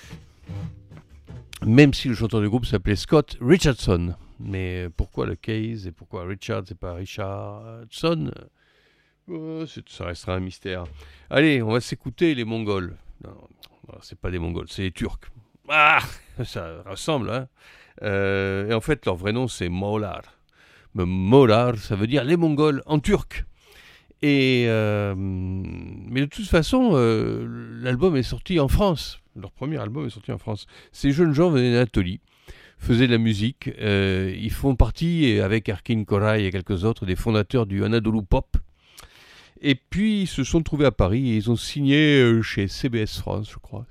Même si le chanteur du groupe s'appelait Scott Richardson. Mais pourquoi le Case et pourquoi Richard, c'est pas Richardson? Oh, ça restera un mystère. Allez, on va s'écouter les Mongols. Non, non, c'est pas des Mongols, c'est les Turcs. Ah, ça ressemble, hein. Euh, et en fait, leur vrai nom, c'est Moğollar. Mais Moğollar, ça veut dire les Mongols en turc. Et euh, mais de toute façon, euh, l'album est sorti en France. Leur premier album est sorti en France. Ces jeunes gens venaient d'Anatolie, faisaient de la musique. Euh, ils font partie, avec Erkin Koray et quelques autres, des fondateurs du Anadolu Pop. Et puis, ils se sont trouvés à Paris et ils ont signé chez C B S France, je crois,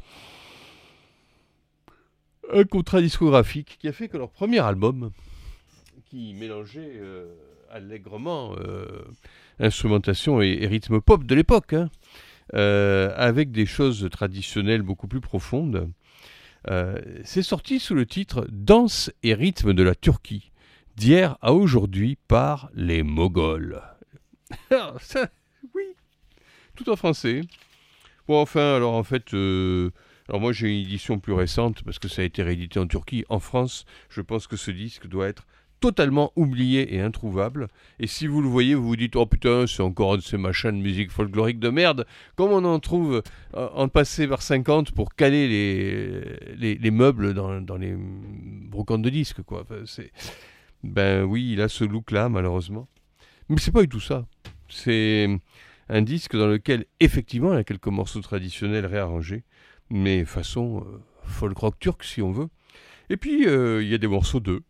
un contrat discographique qui a fait que leur premier album, qui mélangeait euh, allègrement euh, instrumentation et, et rythme pop de l'époque, hein, euh, avec des choses traditionnelles beaucoup plus profondes, euh, c'est sorti sous le titre « Danse et rythme de la Turquie, d'hier à aujourd'hui par les Moghols ». Alors, ça, oui, tout en français. Bon, enfin, alors en fait... Euh, Alors moi j'ai une édition plus récente parce que ça a été réédité en Turquie. En France, je pense que ce disque doit être totalement oublié et introuvable. Et si vous le voyez, vous vous dites « Oh putain, c'est encore un de ces machins de musique folklorique de merde !» Comme on en trouve euh, en passé par cinquante pour caler les, les, les meubles dans, dans les brocantes de disques, quoi. Enfin, c'est... Ben oui, il a ce look-là, malheureusement. Mais c'est pas du tout ça. C'est un disque dans lequel, effectivement, il y a quelques morceaux traditionnels réarrangés, mais façon euh, folk rock turc si on veut. Et puis il euh, y a des morceaux d'eux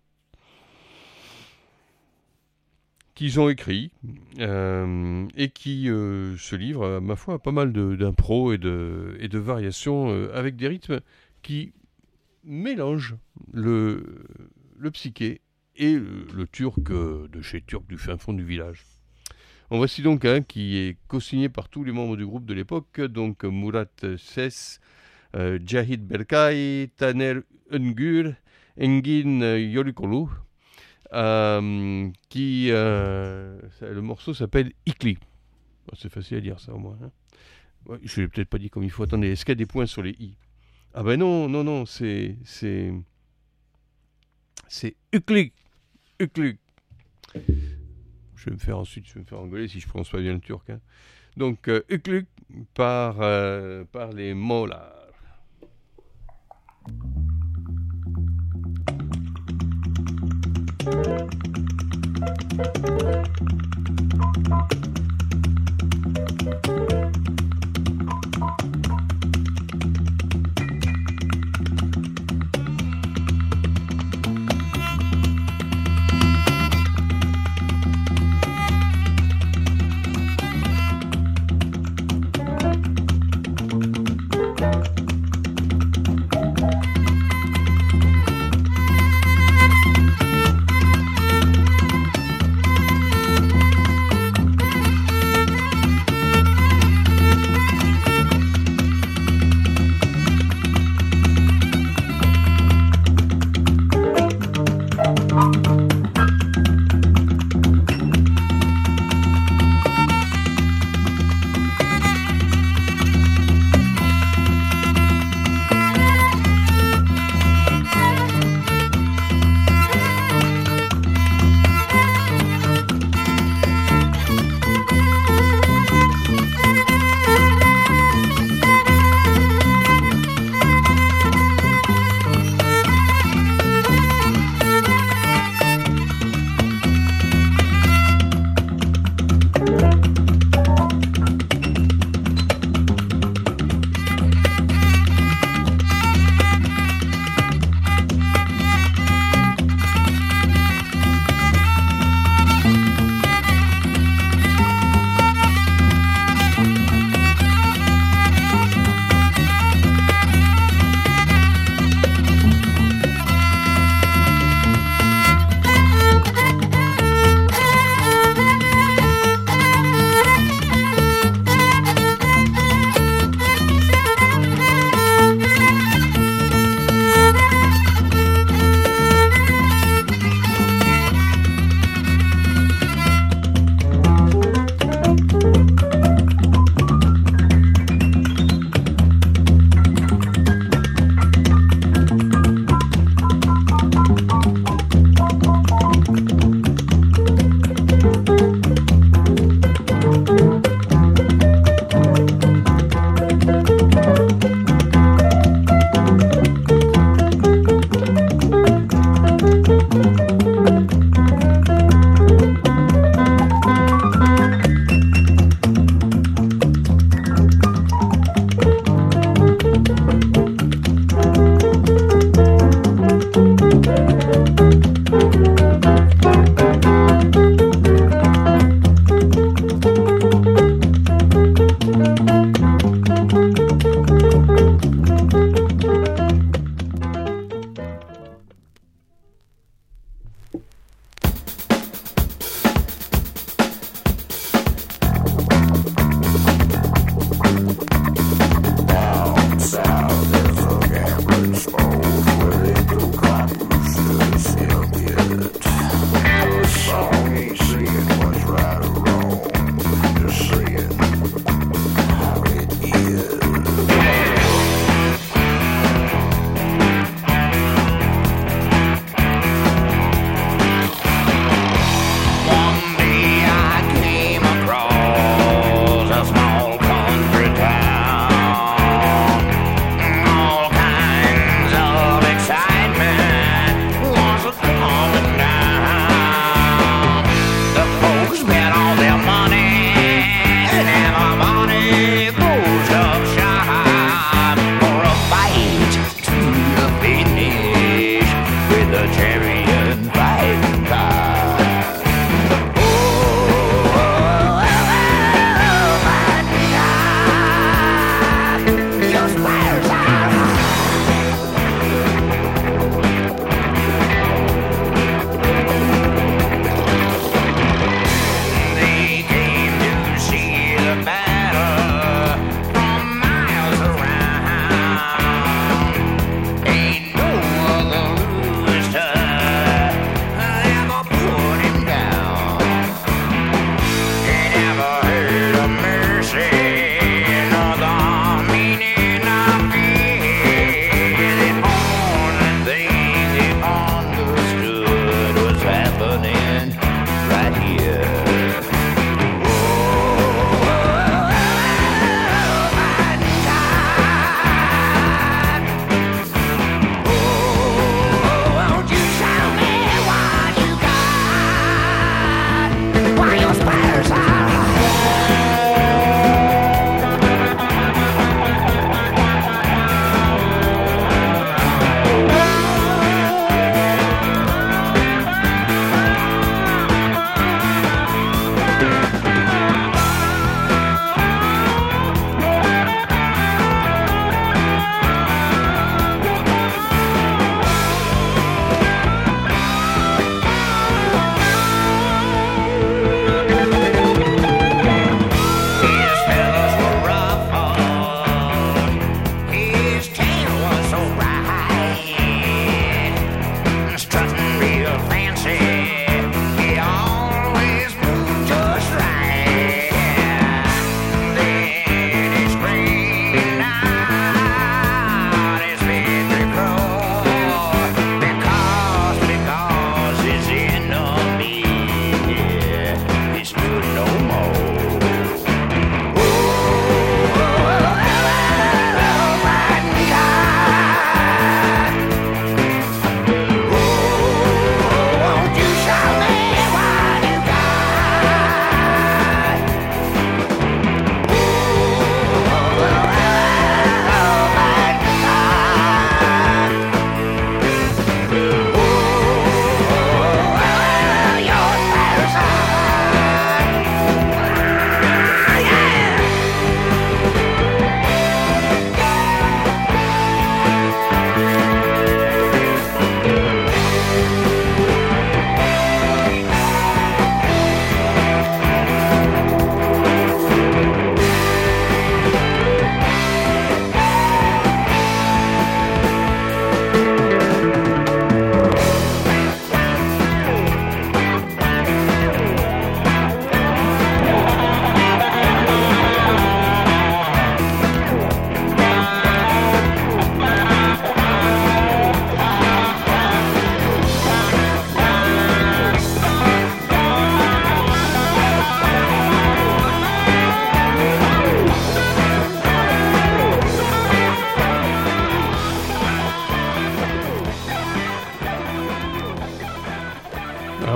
qu'ils ont écrits euh, et qui euh, se livrent à ma foi à pas mal de, d'impro et de, et de variations euh, avec des rythmes qui mélangent le, le psyché et le, le turc euh, de chez Turc du fin fond du village. En voici donc un qui est co-signé par tous les membres du groupe de l'époque, donc Murat Ses, euh, Cahit Berkay, Taner Öngür, Engin Yolukolu, euh, qui, euh, ça, le morceau s'appelle Ikli. Bon, c'est facile à dire ça au moins. Hein. Ouais, je ne l'ai peut-être pas dit comme il faut. Attendez, est-ce qu'il y a des points sur les i? Ah ben non, non, non, c'est... C'est, c'est Ukli. Ukli. Je vais me faire ensuite, je vais me faire engueuler si je prononce pas bien le turc. Hein. Donc, euh, Ukluk par, euh, par les Moğollar.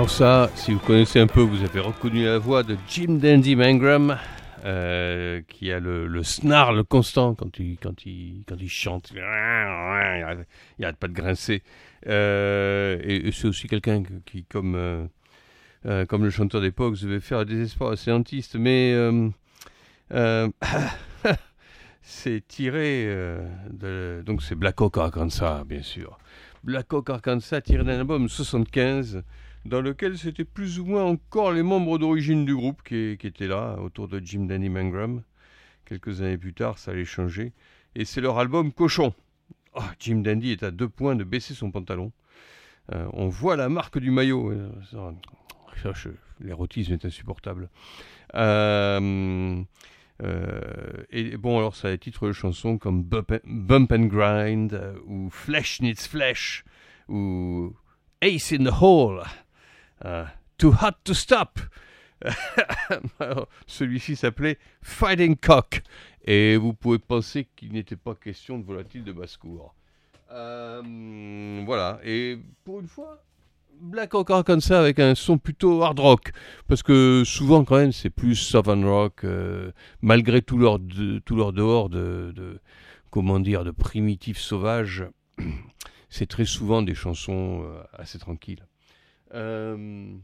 Alors ça, si vous connaissez un peu, vous avez reconnu la voix de Jim Dandy Mangrum, euh, qui a le, le snarl constant quand il, quand il, quand il chante. Il n'arrête pas de grincer. Euh, et, et c'est aussi quelqu'un qui, comme, euh, euh, comme le chanteur des Pogues, devait faire des espoirs scientistes, mais euh, euh, c'est tiré euh, de... Donc c'est Black Oak Arkansas, bien sûr. Black Oak Arkansas, tiré d'un album soixante-quinze, dans lequel c'était plus ou moins encore les membres d'origine du groupe qui, qui étaient là, autour de Jim Dandy Mangrum. Quelques années plus tard, ça allait changer. Et c'est leur album Cochon. Oh, Jim Dandy est à deux points de baisser son pantalon. Euh, on voit la marque du maillot. Ça, je, l'érotisme est insupportable. Euh, euh, et bon, alors ça a des titres de chansons comme Bump, Bump and Grind, euh, ou Flesh Needs Flesh, ou Ace in the Hole, uh, Too Hot to Stop. Alors, celui-ci s'appelait Fighting Cock. Et vous pouvez penser qu'il n'était pas question de volatile de basse-cour. Euh, voilà. Et pour une fois, Black Oak Arkansas avec un son plutôt hard rock. Parce que souvent, quand même, c'est plus southern rock. Euh, malgré tout leur, de, tout leur dehors de, de, comment dire, de primitifs sauvages, c'est très souvent des chansons euh, assez tranquilles. Euh,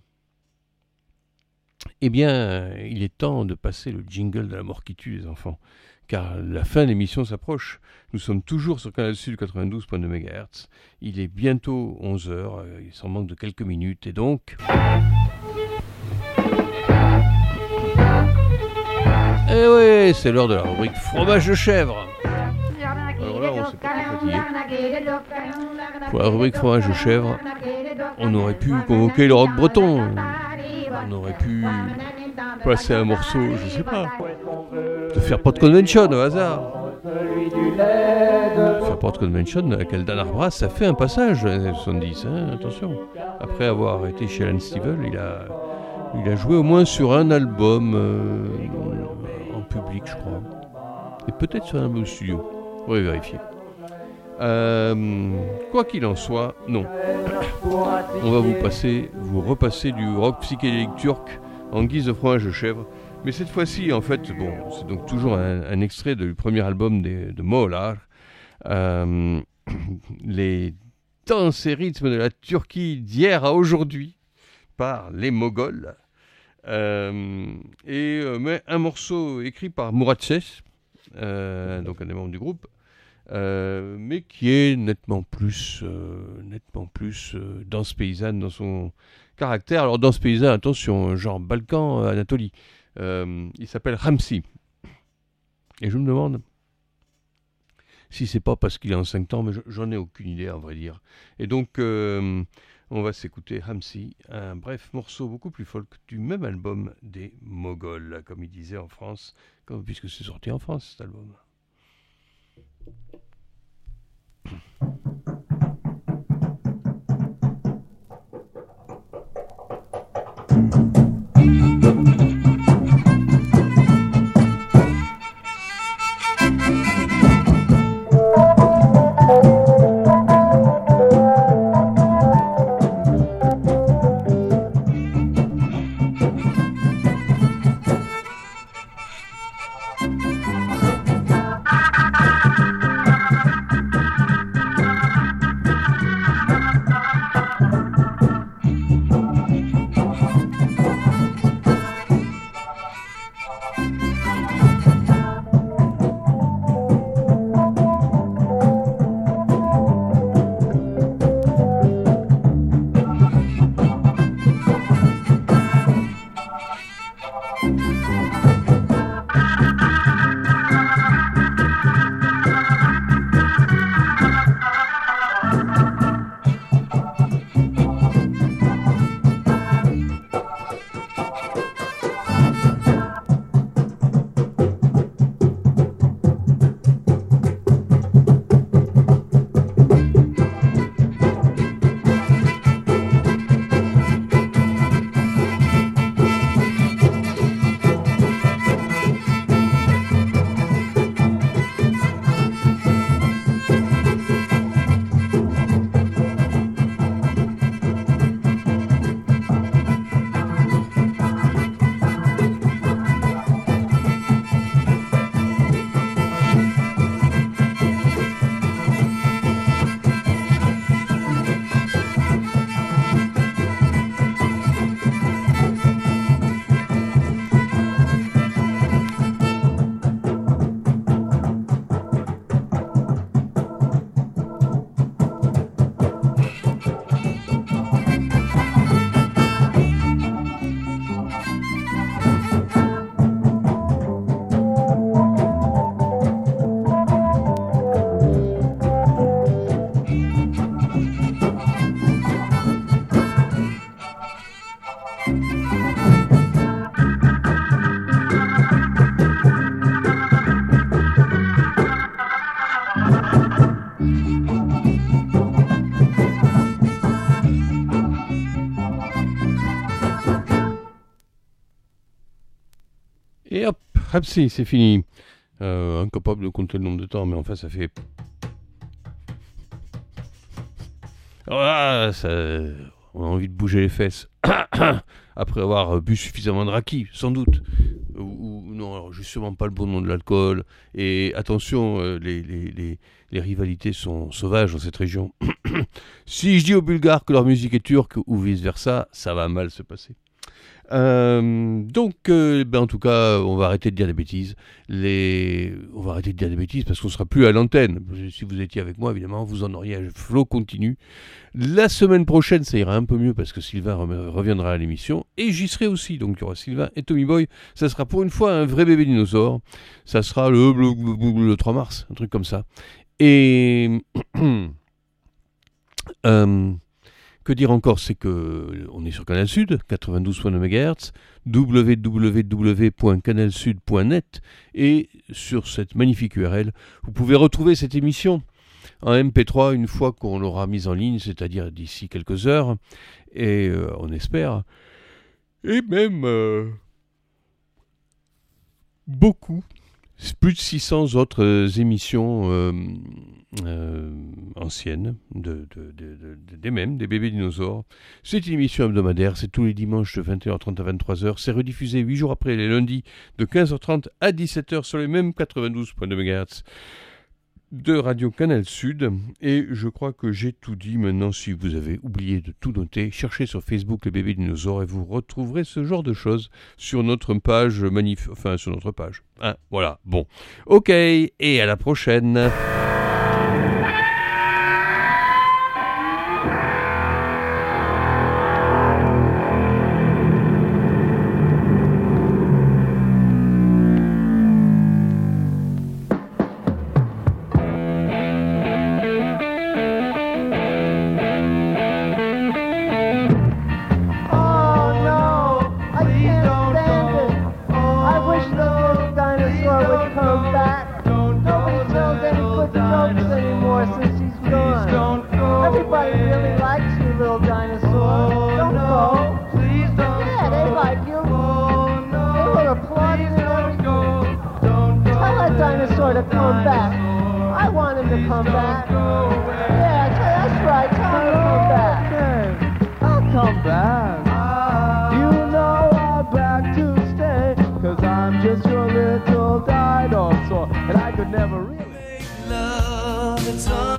eh bien, il est temps de passer le jingle de la mort qui tue les enfants. Car la fin de l'émission s'approche. Nous sommes toujours sur Canal Sud quatre-vingt-douze virgule deux mégahertz. Il est bientôt onze heures, il s'en manque de quelques minutes, et donc... Eh oui, c'est l'heure de la rubrique fromage de chèvre. Alors là, on s'est pas fatigué. Pour la rubrique fromage de chèvre, on aurait pu convoquer le rock breton. On aurait pu passer un morceau, je sais pas, de faire Pot Convention au hasard. Faire Pot Convention, avec Dan Arbras, ça fait un passage dans les années soixante-dix, hein, attention. Après avoir été chez Alan Stivell, il a, il a joué au moins sur un album euh, en public, je crois. Et peut-être sur un album studio. On va vérifier. Euh, quoi qu'il en soit, non. On va vous passer, vous repasser du rock psychédélique turc en guise de fromage de chèvre. Mais cette fois-ci, en fait, bon, c'est donc toujours un, un extrait du premier album des, de Moğollar. Euh, les danses et rythmes de la Turquie d'hier à aujourd'hui par les Moghols. Euh, et euh, mais un morceau écrit par Murat Ses, euh, donc un des membres du groupe. Euh, mais qui est nettement plus, euh, nettement plus euh, danse paysanne dans son caractère. Alors danse paysanne, attention, genre Balkan, Anatolie. Euh, il s'appelle Ramsi. Et je me demande si c'est pas parce qu'il est en cinq temps, mais j'en ai aucune idée, à vrai dire. Et donc, euh, on va s'écouter Ramsi, un bref morceau beaucoup plus folk du même album des Moghols, comme il disait en France, comme, puisque c'est sorti en France cet album. Et hop, hapsi, c'est fini. Euh, incapable de compter le nombre de temps, mais enfin ça fait... Ah, ça... On a envie de bouger les fesses. Après avoir bu suffisamment de raki, sans doute. Ou, ou non, alors justement pas le bon nom de l'alcool. Et attention, euh, les, les, les, les rivalités sont sauvages dans cette région. Si je dis aux Bulgares que leur musique est turque ou vice-versa, ça va mal se passer. Euh, donc, euh, ben en tout cas, on va arrêter de dire des bêtises. Les... On va arrêter de dire des bêtises parce qu'on sera plus à l'antenne. Si vous étiez avec moi, évidemment, vous en auriez un flot continu. La semaine prochaine, ça ira un peu mieux parce que Sylvain re- reviendra à l'émission et j'y serai aussi. Donc, il y aura Sylvain et Tommy Boy. Ça sera pour une fois un vrai bébé dinosaure. Ça sera le, le, le, le trois mars, un truc comme ça. Et euh, que dire encore, c'est que on est sur Canal Sud, quatre-vingt-douze virgule neuf mégahertz, w w w point canal sud point net, et sur cette magnifique U R L, vous pouvez retrouver cette émission en M P trois une fois qu'on l'aura mise en ligne, c'est-à-dire d'ici quelques heures, et euh, on espère, et même euh, beaucoup, plus de six cents autres euh, émissions euh, euh, anciennes, de, de, de, de, des mêmes, des bébés dinosaures. C'est une émission hebdomadaire, c'est tous les dimanches de vingt et une heures trente à vingt-trois heures. C'est rediffusé huit jours après, les lundis, de quinze heures trente à dix-sept heures sur les mêmes quatre-vingt-douze virgule deux mégahertz de Radio Canal Sud. Et je crois que j'ai tout dit. Maintenant, si vous avez oublié de tout noter, cherchez sur Facebook les bébés dinosaures et vous retrouverez ce genre de choses sur notre page manif... enfin sur notre page. Hein, voilà, bon. Ok, et à la prochaine. To come back. I want him to come back. Yeah, that's right. Tell him to come back. I'll come back. You know I'm back to stay, 'cause I'm just your little dinosaur, and I could never really make love. It's